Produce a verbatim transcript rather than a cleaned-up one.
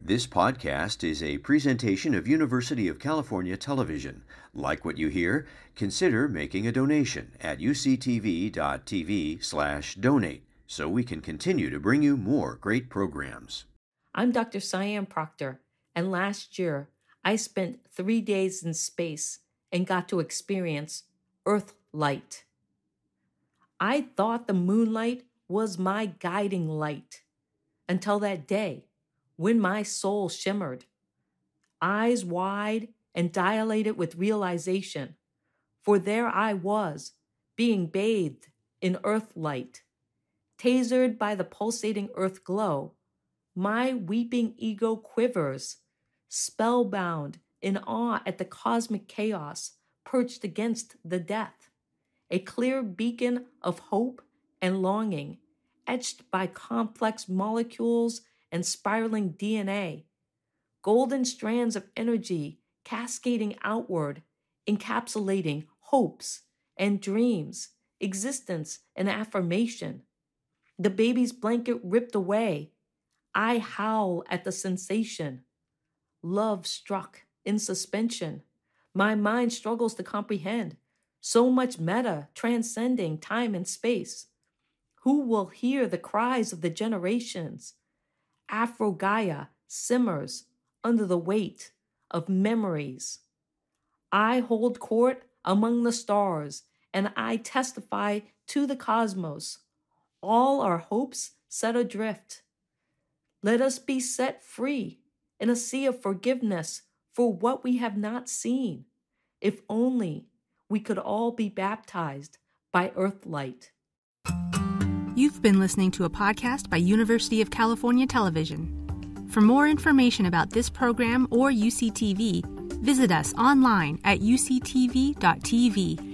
This podcast is a presentation of University of California Television. Like what you hear? Consider making a donation at uctv.tv slash donate so we can continue to bring you more great programs. I'm Doctor Cyan Proctor, and last year I spent three days in space and got to experience Earth light. I thought the moonlight was my guiding light until that day when my soul shimmered, eyes wide and dilated with realization, for there I was, being bathed in earth light. Tasered by the pulsating earth glow, my weeping ego quivers, spellbound in awe at the cosmic chaos perched against the death, a clear beacon of hope and longing, etched by complex molecules and spiraling D N A, golden strands of energy cascading outward, encapsulating hopes and dreams, existence and affirmation. The baby's blanket ripped away. I howl at the sensation. Love struck in suspension. My mind struggles to comprehend. So much meta transcending time and space. Who will hear the cries of the generations? Afro-Gaia simmers under the weight of memories. I hold court among the stars, and I testify to the cosmos. All our hopes set adrift. Let us be set free in a sea of forgiveness for what we have not seen. If only we could all be baptized by earth light. You've been listening to a podcast by University of California Television. For more information about this program or U C T V, visit us online at u c t v dot t v.